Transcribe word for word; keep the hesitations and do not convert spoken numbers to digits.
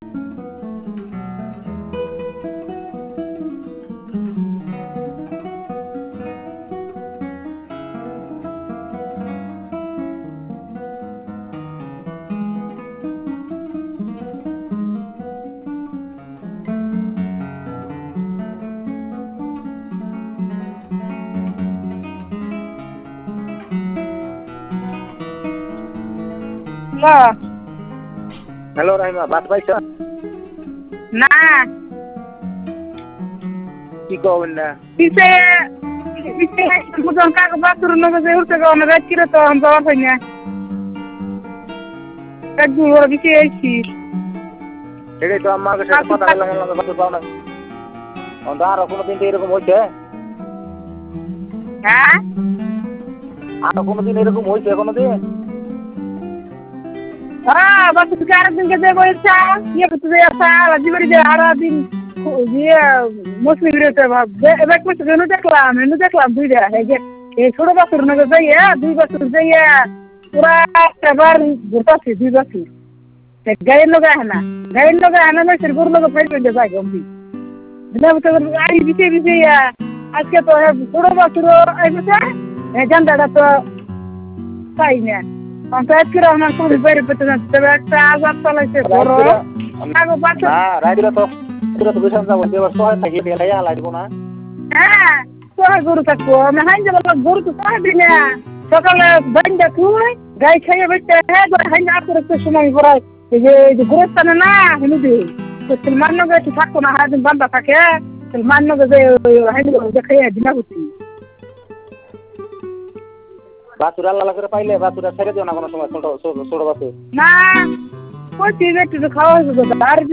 hello Rahima, বাদ পাইছ না কি কবেন না পিছে পিছে বুঝন কাক বাতুর নগে যে উঠতে গো না রাত কিরে তো हम যাওয়ার পাই না এক দু বড় পিছে আইছি এটাই তো আমাকে সাথে কথা বললাম না বাদ পাও না অন্ধার কোনো দিন তো এরকম হইছে হ্যাঁ আর কোনো দিন এরকম হইছে কোনো দিন হ্যাঁ বাস তুই আরেকদিন কে দেবো ইচ্ছা ইয়ে করতে যাই আসা জীবনে যে আরো দিন ইয়ে মুসলিম রেতে ভাব এবার কিছু কেন দেখলাম এনে দেখলাম দুইটা এই যে এই ছোট বাছুর নগে যাইয়া দুই বাছুর যাইয়া পুরা এবার ঘুরতাছি দুই বাছুর গাড়ির লগে আহে না গাড়ির লগে আহে না মেসের গরুর লগে ফাইট করে যায় গম্ভি দিনা বছর গাড়ি বিছে বিছে আজকে তো ছোট বাছুর আইছে জানদাটা তো তাই না পঞ্চায়েত করে আমার খুবই বাইরে পেতে যাচ্ছে তবে একটা আজাদ চালাইছে বড় না রাইদিরা তো পুরো তো বিশাল যাব দেবার সহায় থাকি বেলাই আলাই দিব না হ্যাঁ সহায় গরু থাকবো আমি হাইন যাব গরু তো সহায় দিই না সকালে বান্ধা তুই গাই খাইয়ে বেচতে হ্যাঁ হাইন আসলে একটু সময় করাই এই যে এই যে গোরস্থানে না হিনু দি তো সিলমান নগে একটু থাকবো না হারাদিন বান্ধা থাকে সিলমান নগে যে হাইন যে খাইয়ে দিনা করছি বাছুর আল্লাহ করে পাইলে বাছুরা ছেড়ে দিও না কোনো সময় ছোট ছোট বাছুর না কই তুই একটু খাওয়া হয়েছে আর